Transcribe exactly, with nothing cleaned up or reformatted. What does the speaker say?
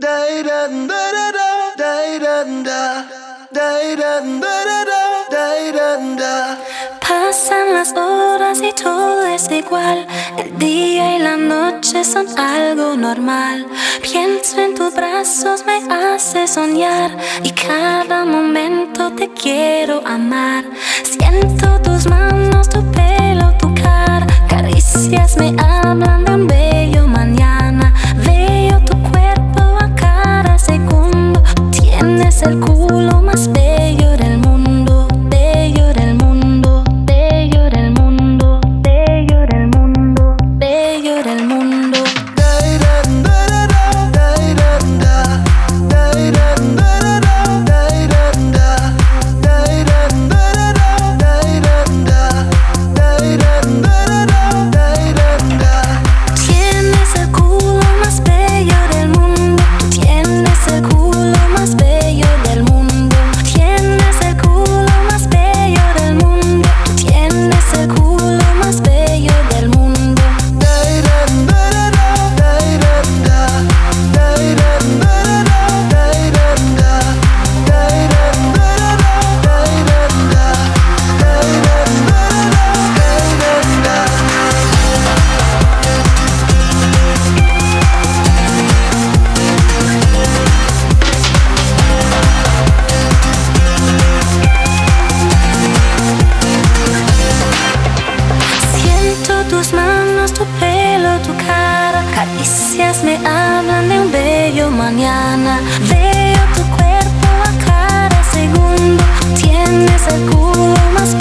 Pasan las horas y todo es igual. El día y la noche son algo normal. Pienso en tus brazos, me hace soñar, y cada momento te quiero amar. Siento tus manos, tu pelo, tu cara. Caricias me hablan de un bello mañana. Veo tu cuerpo a cada segundo. Tienes el culo más bello del mundo, bello del mundo, bello del mundo, bello del mundo, bello del mundo. Tienes el culo más bello del mundo. Tienes el culo más bello del mundo. Tienes el culo más bello del mundo. Tienes el culo más bello del mundo. Siento tus manos, tu pelo, tu cara. Caricias me hablan de un bello mañana. Veo tu cuerpo a cada segundo. Tienes el culo más